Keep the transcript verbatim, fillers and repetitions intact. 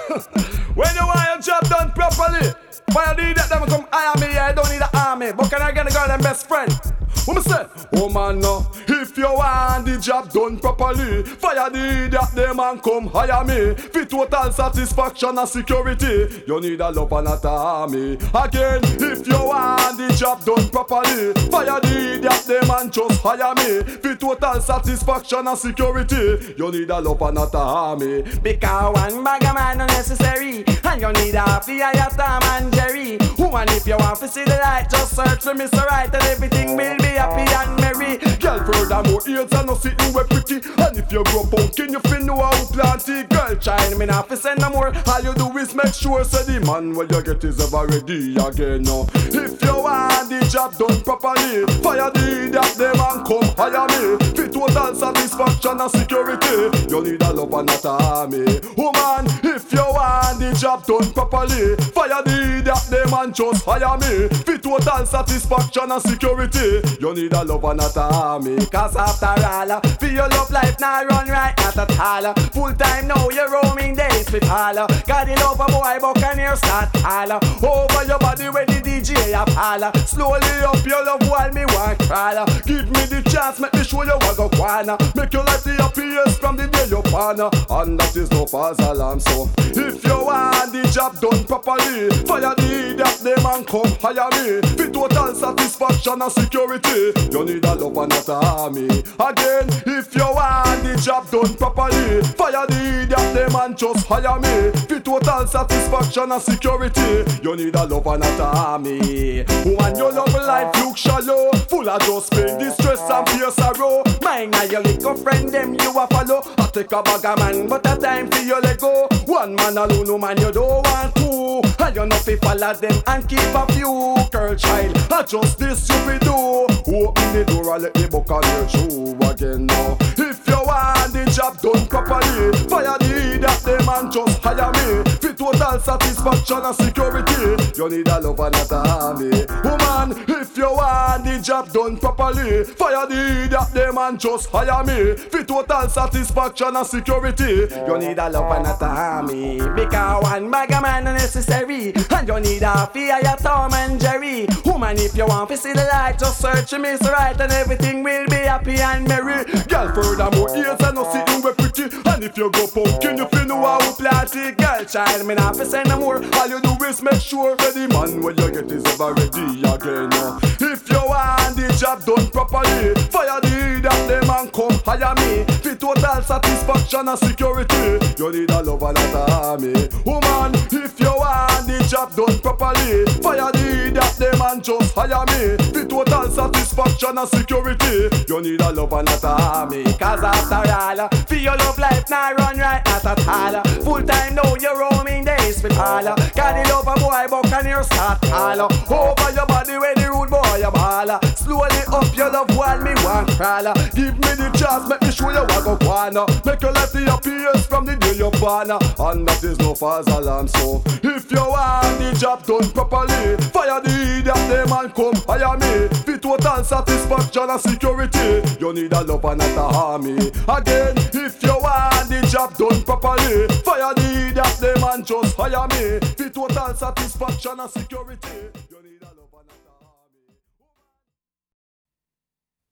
When you want your job done properly, why you need that them come hire me? I don't need an army, but can I get a girl and best friend? What me say? Oh man, no. If you want the job done properly, fire the idiot them and come hire me. For total satisfaction and security, you need a love and not a army. Again, if you want the job done properly, fire the idiot them and just hire me. For total satisfaction and security, you need a love and not a army. Because one bag of man unnecessary, and you need a fire your Tom and Jerry. Woman, if you want to see the light, just search for Mister Right and everything will be happy and merry. Girl, furthermore, ears are no sitting with pretty. And if you grow pumpkin, you feel know how plant it. Girl, child, me not fi send no more. All you do is make sure, say the man what you get is ever ready again. No. If you want the job done properly, fire the idiot them and come hire me. For total satisfaction and security, you need a love and not a army. Woman, if you want the job done properly, fire the idiot them and just hire me. For total satisfaction and security, you need a love and not a army. Cause after all, for your love life now run right not at all. Full time now you're roaming days with all. Got the love a boy buccaneer start all. Over your body when the D J a fall. Slowly up your love while me want crawl. Give me the chance, make me show you what go wanna. Make your life the happiest from the day you're born. And that is no false alarm. So if you want the job done properly, fire the idiot them and come hire me. For total satisfaction and security, you need a love and not a army. Again, if you want the job done properly, fire the idiot them and just hire me. For total satisfaction and security, you need a love and not a army. Woman, your love life look shallow, full of just pain, distress and fear sorrow. Mine and your little friend them you a follow. I take a bag of man, but a time for you let go. One man alone, no man you don't want two. And you know fi follow them and keep a few. Girl child, I just this you fi do. Open the door and let the book on your shoe again now. If you want the job done properly, fire the idiot them and just hire me. For total satisfaction and security, you need a love and not a army. Woman, if you want the job done properly, fire the idiot them and just hire me. For total satisfaction and security, you need a love and not a army. Because one bag of man unnecessary, and you need a fear your Tom and Jerry. Woman, if you want to see the light, just search Mister Right and everything will be happy and merry. Girl, furthermore, ears are no sitting with pretty. And if you go pumpkin, you feel know how plant it. Girl, child, me not fi send no more. All you do is make sure that the man when you get is ever ready again. If you want the job done properly, fire the idiot them and come hire me. For total satisfaction and security, you need a love and not a army. Woman, if you want the job done properly, fire the idiot them and just hire me. For total satisfaction and security, you need a love and not a army. Cause after all, for your love life now run right not at all. Full time now you're roaming days with all. Got the love a boy buccaneer start all. Over your body where the rude boy a ball. Slowly up your love while me want crawl. Give me the chance, make me show you what go wanna. Make your life the happiest from the day you're born. And that is no false alarm. So if you want the job done properly, fire the idiot them and come hire me. For total satisfaction and security, you need a love and not a army. Again, if you want the job done properly, fire the idiot them and just hire me. For total satisfaction and security.